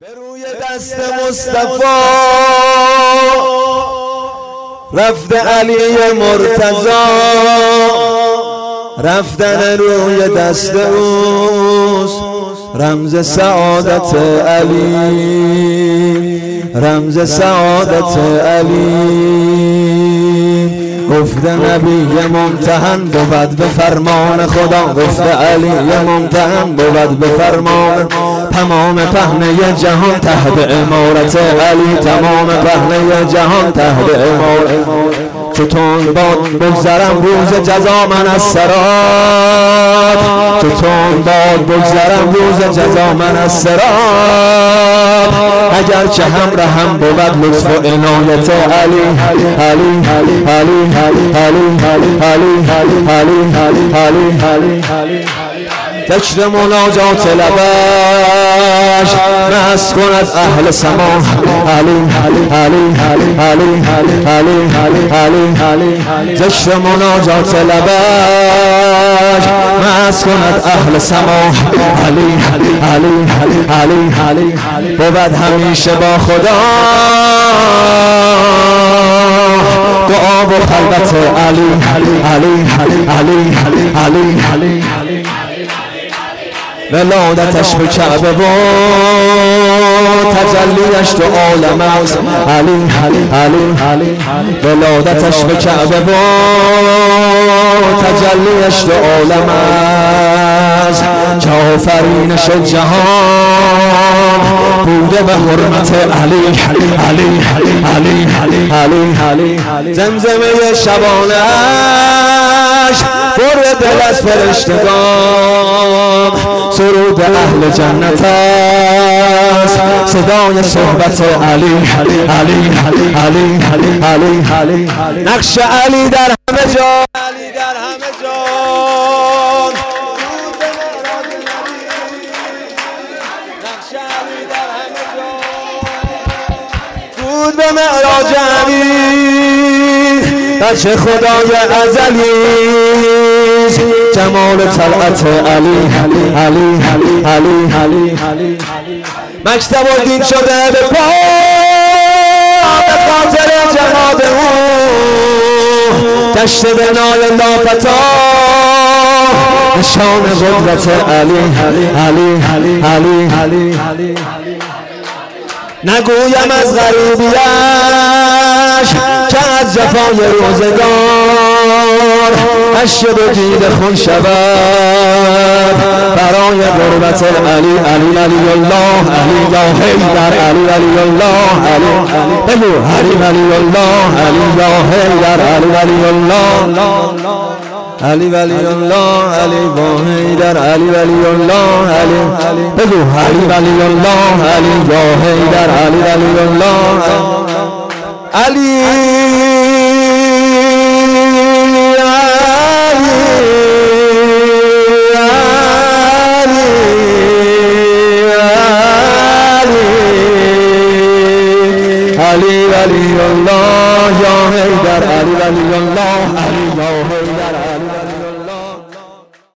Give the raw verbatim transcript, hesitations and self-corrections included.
به روی دست مصطفی رفته علی مرتضی، رفتن روی دست اوست رمز سعادت علی، رمز سعادت علی. گفته نبی ممتحن بود به فرمان خدا، گفته علی ممتحن بود به فرمان. تمام پهنه جهان تحت امارت علی، تمام پهنه جهان تحت امارت. چطور باد بگذرم روز جزا من از سرات، چطور باد بگذرم روز جزا من از سرات. اگر چه همراهم بود لطف و عنایت علی، علی علی علی علی علی علی علی علی علی. ذکر مناجات لبش مست کند اهل سما، علی علی علی علی علی علی علی. ذکر مناجات لبش مست کند اهل سما، علی علی علی علی علی. بود همیشه با خدا دعا و خلوت علی علی علی علی علی علی. ولادتش به کعبه و تجلیش تو عالم است، علی علی علی. ولادتش به کعبه و تجلیش تو عالم است. که آفرینش جهان بوده به حرمت علی علی علی علی علی. زمزمه شبانش پر دل از فرشتگان، سرود اهل جنت است صدای صحبت علی علی علی علی علی علی. نقش علی در همه جا، علی در همه جا. نقش علی در همه جا، بود به معراج امین. بچه خدای ازلی جمال طلعت علی علی علی علی علی. مکتب و دین شده به پا به خاطر جهاد او، دشت بنای لافتا نشان قدرت علی علی علی علی. نگویم از غریبیش که از جفای روزگار اشک به دید خون شود برای غربت علی علی علی الله علی یا حیدر علی علی الله علی بگو علی علی الله علی یا حیدر علی علی الله علی ولی الله علی با حیدر علی ولی الله علی بگو علی ولی الله علی یا حیدر علی ولی الله علی علی ولی الله یا حیدر علی ولی الله.